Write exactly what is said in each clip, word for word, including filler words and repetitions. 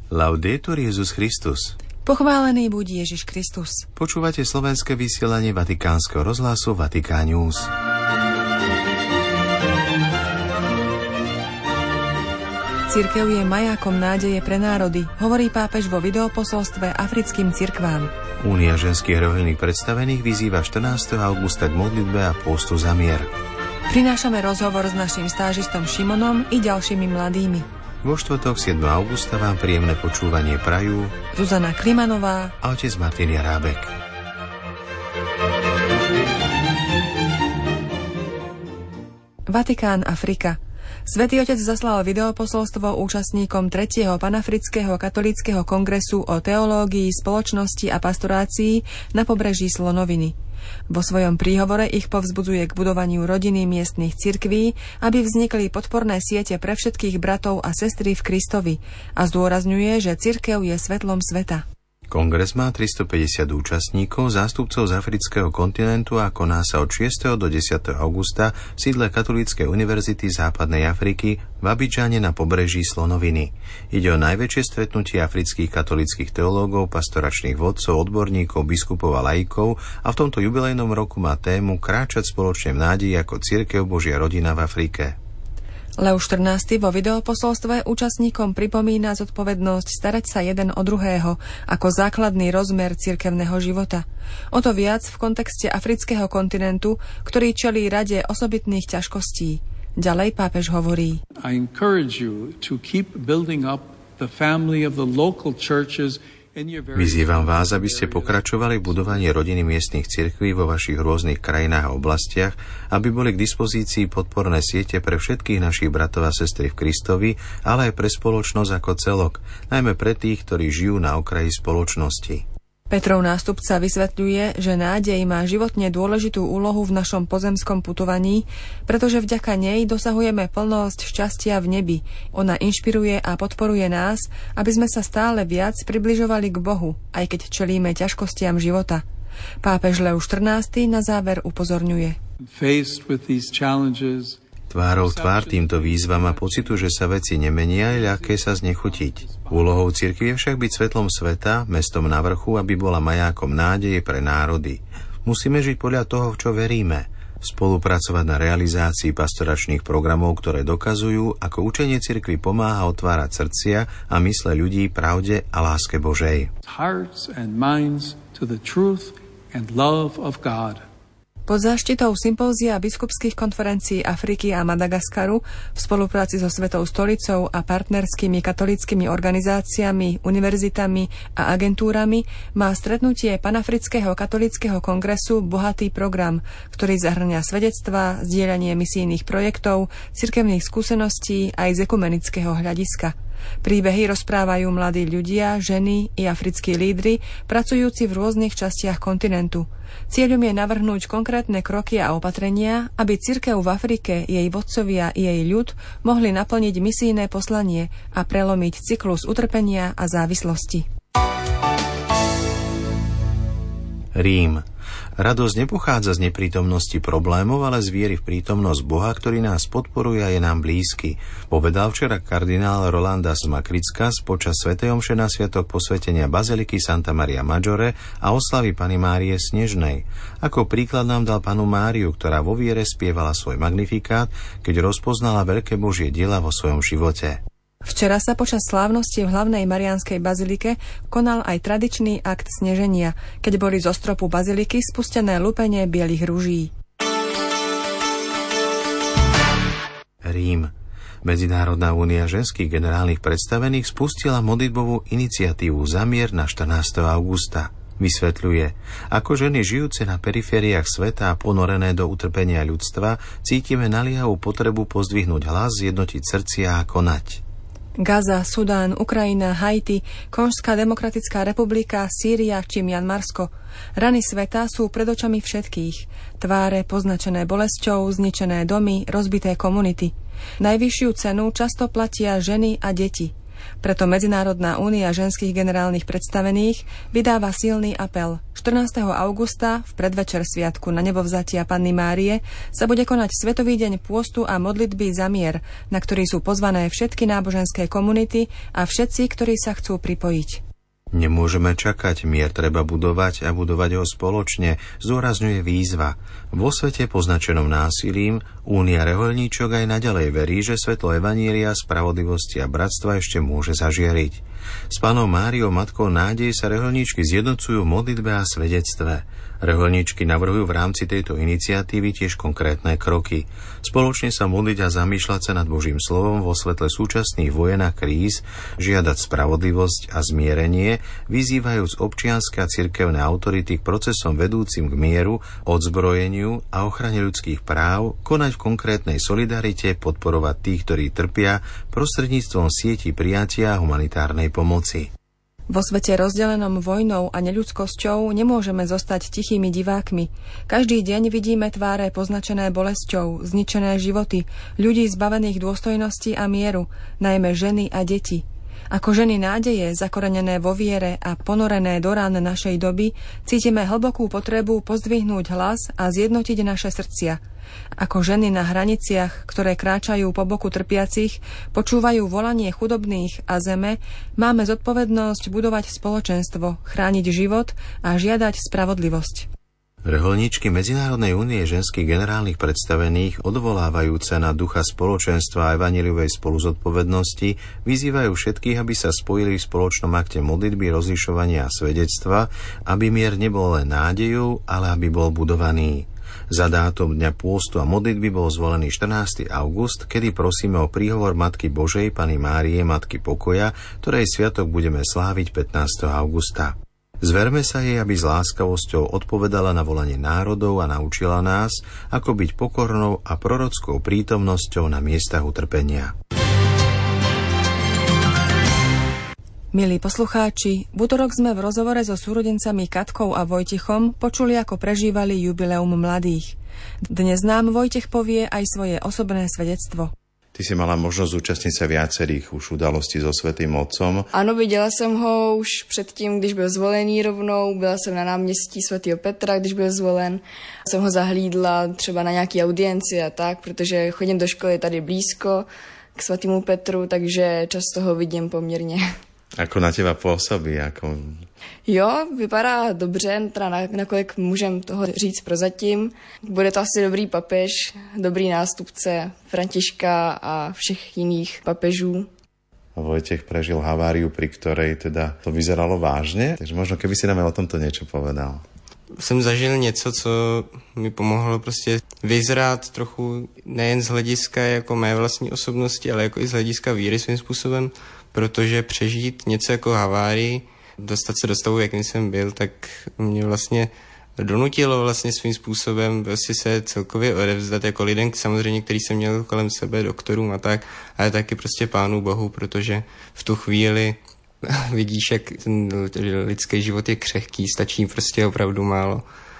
Laudetur Jesus Christus. Pochválený buď Ježiš Kristus. Počúvate slovenské vysielanie Vatikánskeho rozhlasu Vatikán News. Cirkev je majákom nádeje pre národy, hovorí pápež vo videoposolstve africkým cirkvám. Únia ženských rehoľných predstavených vyzýva štrnásteho augusta k modlitbe a pôstu za mier. Prinášame rozhovor s naším stážistom Šimonom i ďalšími mladými. Vo štvrtok siedmeho augusta vám príjemné počúvanie prajú Zuzana Klimanová a otec Martin Jarábek. Vatikán, Afrika. Svätý Otec zaslal videoposolstvo účastníkom tretieho panafrického katolíckeho kongresu o teológii, spoločnosti a pastorácii na pobreží Slonoviny. Vo svojom príhovore ich povzbudzuje k budovaniu rodiny miestnych cirkví, aby vznikli podporné siete pre všetkých bratov a sestry v Kristovi a zdôrazňuje, že cirkev je svetlom sveta. Kongres má tristopäťdesiat účastníkov, zástupcov z afrického kontinentu a koná sa od šiesteho do desiateho augusta v sídle Katolíckej univerzity Západnej Afriky v Abidžane na pobreží Slonoviny. Ide o najväčšie stretnutie afrických katolíckych teológov, pastoračných vodcov, odborníkov, biskupov a laikov a v tomto jubilejnom roku má tému Kráčať spoločne v nádeji ako cirkev Božia rodina v Afrike. Leo štrnásty vo videoposolstve účastníkom pripomína zodpovednosť starať sa jeden o druhého ako základný rozmer cirkevného života. O to viac v kontexte afrického kontinentu, ktorý čelí rade osobitných ťažkostí. Ďalej pápež hovorí: I encourage you to keep building up the family of the local churches. Vyzývam vás, aby ste pokračovali v budovaní rodiny miestnych cirkví vo vašich rôznych krajinách a oblastiach, aby boli k dispozícii podporné siete pre všetkých našich bratov a sestry v Kristovi, ale aj pre spoločnosť ako celok, najmä pre tých, ktorí žijú na okraji spoločnosti. Petrov nástupca vysvetľuje, že nádej má životne dôležitú úlohu v našom pozemskom putovaní, pretože vďaka nej dosahujeme plnosť šťastia v nebi. Ona inšpiruje a podporuje nás, aby sme sa stále viac približovali k Bohu, aj keď čelíme ťažkostiam života. Pápež Leo štrnásty na záver upozorňuje: Tvárou tvár týmto výzvam a pocitu, že sa veci nemenia, je ľahké sa znechutiť. Úlohou cirkvi je však byť svetlom sveta, mestom na vrchu, aby bola majákom nádeje pre národy. Musíme žiť podľa toho, v čo veríme. Spolupracovať na realizácii pastoračných programov, ktoré dokazujú, ako učenie cirkvi pomáha otvárať srdcia a mysle ľudí pravde a láske Božej. Hearts and minds to the truth and love of God. Pod záštitou sympózia biskupských konferencií Afriky a Madagaskaru v spolupráci so Svetou stolicou a partnerskými katolíckymi organizáciami, univerzitami a agentúrami má stretnutie Panafrického katolíckeho kongresu bohatý program, ktorý zahŕňa svedectvá, zdieľanie misijných projektov, cirkevných skúseností aj z ekumenického hľadiska. Príbehy rozprávajú mladí ľudia, ženy i africkí lídri, pracujúci v rôznych častiach kontinentu. Cieľom je navrhnúť konkrétne kroky a opatrenia, aby cirkev v Afrike, jej vodcovia i jej ľud mohli naplniť misijné poslanie a prelomiť cyklus utrpenia a závislosti. Rím. Radosť nepochádza z neprítomnosti problémov, ale z viery v prítomnosť Boha, ktorý nás podporuje a je nám blízky, povedal včera kardinál Rolandas Makrickas počas svätej omše na sviatok posvetenia baziliky Santa Maria Maggiore a oslavy Panny Márie Snežnej. Ako príklad nám dal Pannu Máriu, ktorá vo viere spievala svoj magnifikát, keď rozpoznala veľké Božie diela vo svojom živote. Včera sa počas slávnosti v hlavnej Mariánskej bazilike konal aj tradičný akt sneženia, keď boli zo stropu baziliky spustené lupenie bielých ruží. Rím. Medzinárodná únia ženských generálnych predstavených spustila modlitbovú iniciatívu za mier na štrnásteho augusta. Vysvetľuje, ako ženy žijúce na perifériách sveta a ponorené do utrpenia ľudstva cítime naliehavú potrebu pozdvihnúť hlas, zjednotiť srdcia a konať. Gaza, Sudán, Ukrajina, Haiti, Konžská demokratická republika, Sýria či Mianmarsko. Rany sveta sú pred očami všetkých. Tváre poznačené bolesťou, zničené domy, rozbité komunity. Najvyššiu cenu často platia ženy a deti. Preto Medzinárodná únia ženských generálnych predstavených vydáva silný apel. štrnásteho augusta, v predvečer sviatku na nebovzatia Panny Márie, sa bude konať Svetový deň pôstu a modlitby za mier, na ktorý sú pozvané všetky náboženské komunity a všetci, ktorí sa chcú pripojiť. Nemôžeme čakať, mier treba budovať a budovať ho spoločne, zdôrazňuje výzva. Vo svete poznačenom násilím Únia rehoľníčok aj naďalej verí, že svetlo evanília, spravodlivosti a bratstva ešte môže zažiariť. S Pannou Máriou, matkou nádej, sa rehoľníčky zjednocujú v modlitbe a svedectve. Rehoľníčky navrhujú v rámci tejto iniciatívy tiež konkrétne kroky. Spoločne sa modliť a zamýšľať sa nad Božím slovom vo svetle súčasných vojen a kríz, žiadať spravodlivosť a zmierenie, vyzývajúc občianske a cirkevné autority k procesom vedúcim k mieru, odzbrojeniu a ochrane ľudských práv, konať v konkrétnej solidarite, podporovať tých, ktorí trpia, prostredníctvom sietí prijatia a humanitárnej pomoci. Vo svete rozdelenom vojnou a neľudskosťou nemôžeme zostať tichými divákmi. Každý deň vidíme tváre poznačené bolesťou, zničené životy, ľudí zbavených dôstojnosti a mieru, najmä ženy a deti. Ako ženy nádeje, zakorenené vo viere a ponorené do rán našej doby, cítime hlbokú potrebu pozdvihnúť hlas a zjednotiť naše srdcia. Ako ženy na hraniciach, ktoré kráčajú po boku trpiacich, počúvajú volanie chudobných a zeme, máme zodpovednosť budovať spoločenstvo, chrániť život a žiadať spravodlivosť. Rehoľníčky Medzinárodnej únie ženských generálnych predstavených, odvolávajúce na ducha spoločenstva a evanjeliovej spoluzodpovednosti, vyzývajú všetkých, aby sa spojili v spoločnom akte modlitby, rozlišovania a svedectva, aby mier nebol len nádejou, ale aby bol budovaný. Za dátum Dňa pôstu a modlitby bol zvolený štrnásteho august, kedy prosíme o príhovor Matky Božej, Panny Márie, Matky pokoja, ktorej sviatok budeme sláviť pätnásteho augusta. Zverme sa jej, aby s láskavosťou odpovedala na volanie národov a naučila nás, ako byť pokornou a prorockou prítomnosťou na miestach utrpenia. Milí poslucháči, v utorok sme v rozhovore so súrodencami Katkou a Vojtichom počuli, ako prežívali jubileum mladých. Dnes nám Vojtech povie aj svoje osobné svedectvo. Ty si mala možnosť zúčastniť sa viacerých už udalostí so Svätým Otcom. Ano, viděla jsem ho už předtím, když byl zvolený rovnou. Byla jsem na náměstí svatého Petra, když byl zvolen. Jsem ho zahlídla třeba na nějaký audienci a tak, protože chodím do školy tady blízko k svatému Petru, takže často ho vidím poměrně. Ako na teba pôsobí? Ako... Jo, vypadá dobře, teda nakolik můžem toho říct prozatím. Bude to asi dobrý papež, dobrý nástupce Františka a všech jiných papežů. Vojtech prežil haváriu, pri ktorej teda to vyzeralo vážne, takže možno keby si nám o tomto niečo povedal. Jsem zažil něco, co mi pomohlo prostě vyzrát trochu nejen z hlediska jako mé vlastní osobnosti, ale jako i z hlediska víry svým způsobem, protože přežít něco jako havárii, dostat se do stavu, jakým jsem byl, tak mě vlastně donutilo vlastně svým způsobem vlastně se celkově odevzdat jako lidem, samozřejmě, který jsem měl kolem sebe, doktorům a tak, ale taky prostě Pánu Bohu, protože v tu chvíli vidíš, jak ten lidský život je křehký, stačí prostě opravdu málo,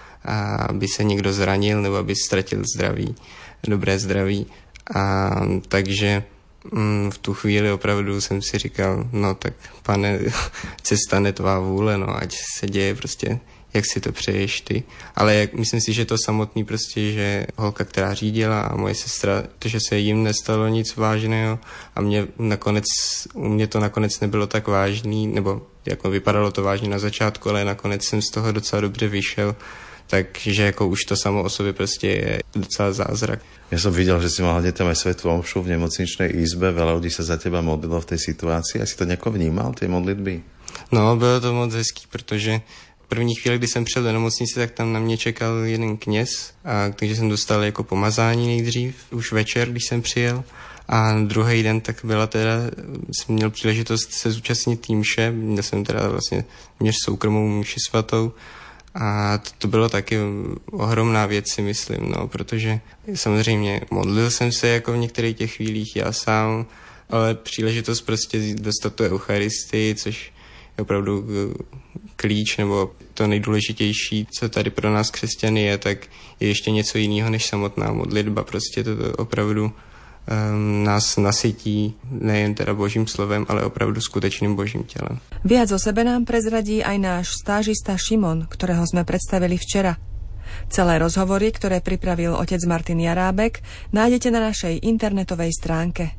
aby se někdo zranil nebo aby ztratil zdraví, dobré zdraví. A takže mm, v tu chvíli opravdu jsem si říkal, no tak pane, cesta netvá vůle, no ať se děje prostě, jak si to přeješ ty. Ale jak, myslím si, že to samotný prostě, že holka, která řídila a moje sestra, to, že se jim nestalo nic vážného a mě nakonec, u mě to nakonec nebylo tak vážný, nebo jako vypadalo to vážně na začátku, ale nakonec jsem z toho docela dobře vyšel, takže jako už to samo o sobě prostě je docela zázrak. Ja som videl, že si mal hľadať tam aj svätú omšu v nemocničnej izbe, veľa ľudí sa za teba modlilo v tej situácii. A si to nejako vnímal, tej modlitby? No, bylo to moc hezký, protože první chvíli, kdy jsem přijel do nemocnice, tak tam na mě čekal jeden kněz, a takže jsem dostal jako pomazání nejdřív, už večer, když jsem přijel. A druhý den tak byla teda, jsem měl příležitost se zúčastnit té mše, měl jsem teda vlastně měř soukromou mši svatou. A to, to bylo taky ohromná věc, si myslím, no, protože samozřejmě modlil jsem se jako v některých těch chvílích já sám, ale příležitost prostě dostat tu eucharistii, což je opravdu klíč, nebo to nejdůležitější, co tady pro nás křesťany je, tak je ještě něco jiného než samotná modlitba. Prostě to, to opravdu um, nás nasytí nejen teda Božím slovem, ale opravdu skutečným Božím tělem. Viac o sebe nám prezradí aj náš stážista Šimon, ktorého sme predstavili včera. Celé rozhovory, ktoré pripravil otec Martin Jarábek, nájdete na našej internetovej stránke.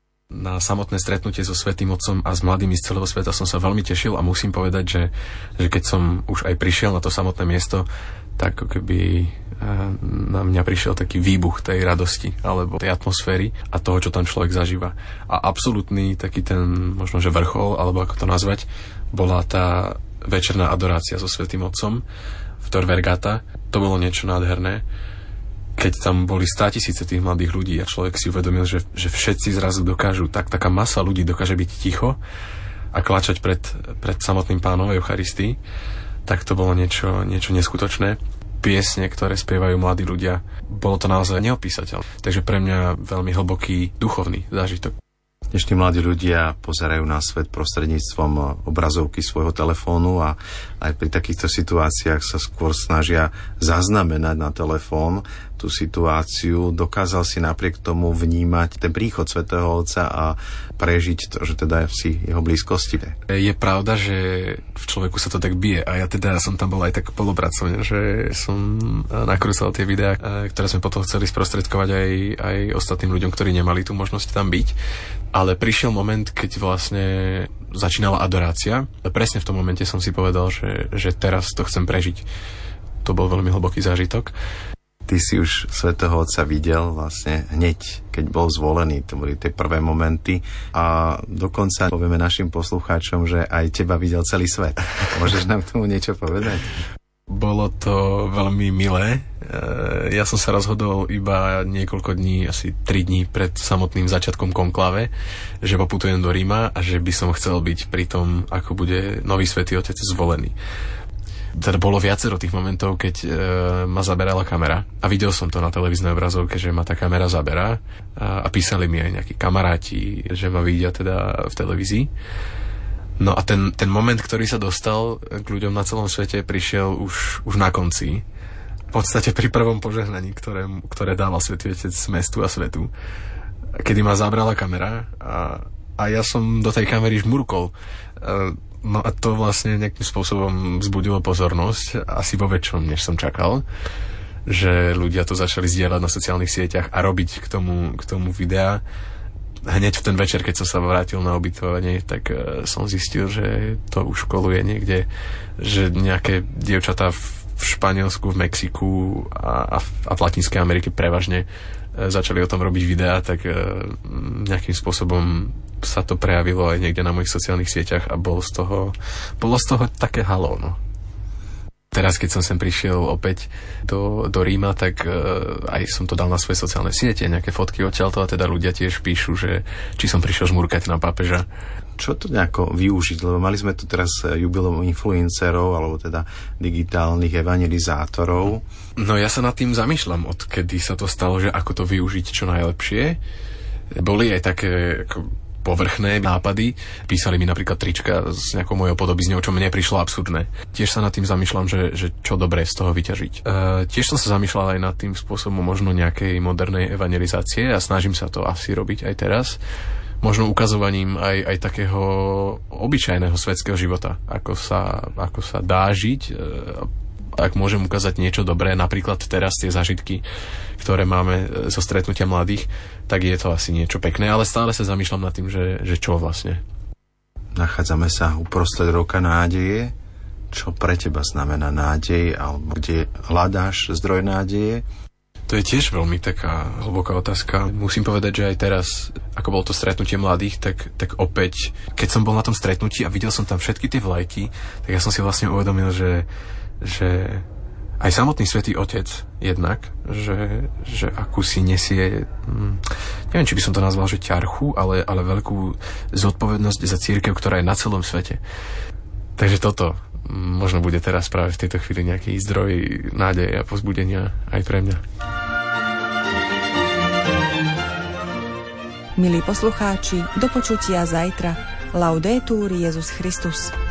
Na samotné stretnutie so Svätým Otcom a s mladými z celého sveta som sa veľmi tešil a musím povedať, že, že keď som už aj prišiel na to samotné miesto, tak keby na mňa prišiel taký výbuch tej radosti alebo tej atmosféry a toho, čo tam človek zažíva. A absolútny taký ten, možno že vrchol, alebo ako to nazvať, bola tá večerná adorácia so Svätým Otcom v Tor Vergata. To bolo niečo nádherné. Keď tam boli státisíce tých mladých ľudí a človek si uvedomil, že, že všetci zrazu dokážu, tak taká masa ľudí dokáže byť ticho a kláčať pred, pred samotným Pánom Eucharistii, tak to bolo niečo, niečo neskutočné. Piesne, ktoré spievajú mladí ľudia, bolo to naozaj neopísateľné. Takže pre mňa veľmi hlboký duchovný zážitok. Dnešní mladí ľudia pozerajú na svet prostredníctvom obrazovky svojho telefónu a aj pri takýchto situáciách sa skôr snažia zaznamenať na telefón tú situáciu. Dokázal si napriek tomu vnímať ten príchod Svätého Otca a prežiť to, že teda si jeho blízkosti. Je pravda, že v človeku sa to tak bije a ja teda som tam bol aj tak polopracovne, že som nakrúcal tie videá, ktoré sme potom chceli sprostredkovať aj, aj ostatným ľuďom, ktorí nemali tú možnosť tam byť. Ale prišiel moment, keď vlastne začínala adorácia. A presne v tom momente som si povedal, že, že teraz to chcem prežiť. To bol veľmi hlboký zážitok. Ty si už Svätého Otca videl vlastne hneď, keď bol zvolený. To boli tie prvé momenty. A dokonca povieme našim poslucháčom, že aj teba videl celý svet. Môžeš nám k tomu niečo povedať? Bolo to veľmi milé. Ja som sa rozhodol iba niekoľko dní, asi tri dní pred samotným začiatkom konklave, že poputujem do Ríma a že by som chcel byť pri tom, ako bude nový Svätý Otec zvolený. Teda bolo viacero tých momentov, keď e, ma zaberala kamera a videl som to na televíznej obrazovke, že ma tá kamera zaberá a, a písali mi aj nejakí kamaráti, že ma vidia teda v televízii. No a ten, ten moment, ktorý sa dostal k ľuďom na celom svete, prišiel už, už na konci. V podstate pri prvom požehnaní, ktoré, ktoré dával Svätý Otec mestu a svetu. Kedy ma zabrala kamera a, a ja som do tej kamery žmurkol. No a to vlastne nejakým spôsobom vzbudilo pozornosť, asi vo väčšom, než som čakal. Že ľudia to začali zdieľať na sociálnych sieťach a robiť k tomu, k tomu videá. Hneď v ten večer, keď som sa vrátil na ubytovanie, tak uh, som zistil, že to už koluje niekde, že nejaké dievčatá v, v Španielsku, v Mexiku a, a, v, a v Latinskej Amerike prevažne uh, začali o tom robiť videá, tak uh, nejakým spôsobom sa to prejavilo aj niekde na mojich sociálnych sieťach a bol z toho, bolo z toho také halo, no. Teraz, keď som sem prišiel opäť do, do Ríma, tak uh, aj som to dal na svoje sociálne siete, nejaké fotky odtiaľto a teda ľudia tiež píšu, že či som prišiel žmurkať na pápeža. Čo to nejako využiť? Lebo mali sme tu teraz jubileum influencerov, alebo teda digitálnych evangelizátorov. No ja sa nad tým zamýšľam, odkedy sa to stalo, že ako to využiť čo najlepšie. Boli aj také ako povrchné nápady. Písali mi napríklad trička s nejakou mojou podobizňou, čo mne prišlo absurdné. Tiež sa nad tým zamýšľam, že, že čo dobré z toho vyťažiť. E, tiež som sa zamýšľal aj nad tým spôsobom možno nejakej modernej evangelizácie a snažím sa to asi robiť aj teraz. Možno ukazovaním aj, aj takého obyčajného svetského života, ako sa, ako sa dá žiť. E, ak môžem ukázať niečo dobré, napríklad teraz tie zážitky, ktoré máme zo stretnutia mladých, tak je to asi niečo pekné, ale stále sa zamýšľam nad tým, že, že čo vlastne. Nachádzame sa uprostred roka nádeje. Čo pre teba znamená nádej, alebo kde hľadáš zdroj nádeje? To je tiež veľmi taká hlboká otázka. Musím povedať, že aj teraz, ako bolo to stretnutie mladých, tak, tak opäť, keď som bol na tom stretnutí a videl som tam všetky tie vlajky, tak ja som si vlastne uvedomil, že že aj samotný Svätý Otec jednak, že, že akúsi nesie, hm, neviem, či by som to nazval, že ťarchu, ale, ale veľkú zodpovednosť za cirkev, ktorá je na celom svete. Takže toto možno bude teraz práve v tejto chvíli nejaký zdroj nádeje a povzbudenia aj pre mňa. Milí poslucháči, do počutia zajtra. Laudetur Jesus Christus.